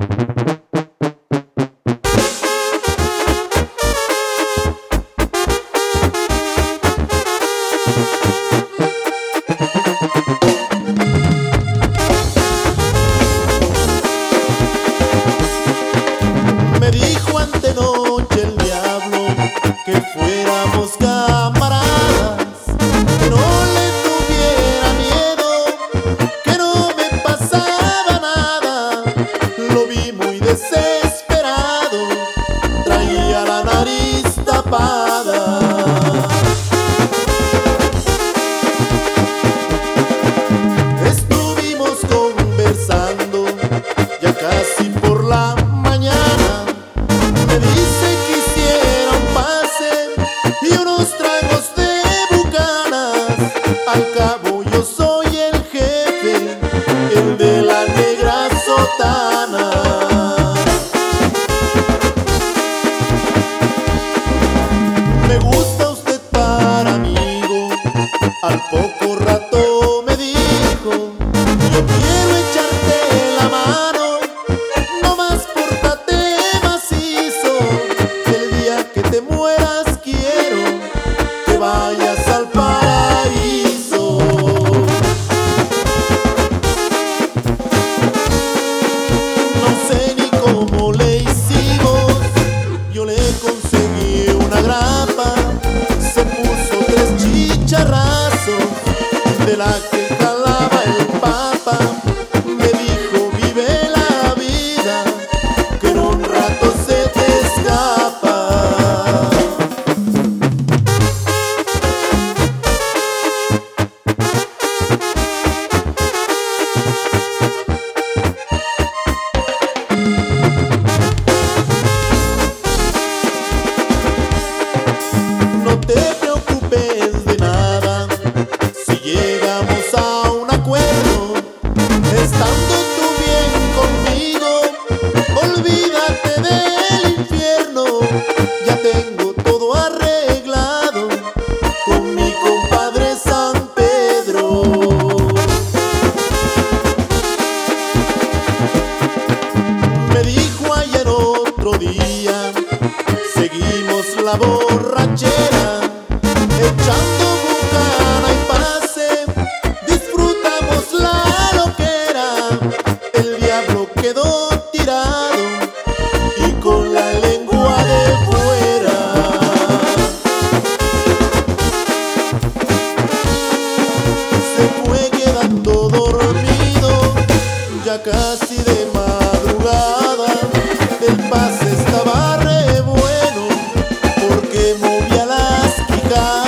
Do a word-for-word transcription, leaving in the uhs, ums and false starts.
Me dijo antenoche el diablo que fuéramos camaradas, que no le tuviera miedo, que no me pasaba nada. Lo vi muy desesperado, traía la nariz tapada. Estuvimos conversando ya casi por la mañana. Me dice que hiciera un pase y unos tragos de bucanas. Al cabo yo soy el jefe, el de la negra sotana. Me gusta usted para amigo, al poco rato me dijo: yo quiero echarte la mano, nomás pórtate macizo. El día que te mueras quiero que vayas al paraíso. No sé ni cómo le hicimos, yo le conseguí una grapa, se puso tres chicharrazos de la que jalaba el papa. Me dijo: vive la vida, que en un rato se te escapa. No te preocupes de nada, si llegamos a un acuerdo, estando tú bien conmigo, olvídate del infierno. Ya tengo todo arreglado con mi compadre San Pedro. Me dijo ayer otro día, seguimos la borrachera, echando bucana y pase, disfrutamos la loquera. El diablo quedó tirado y con la lengua de fuera. Se fue quedando dormido, ya casi de madrugada. El pase estaba re bueno porque movía las quijas.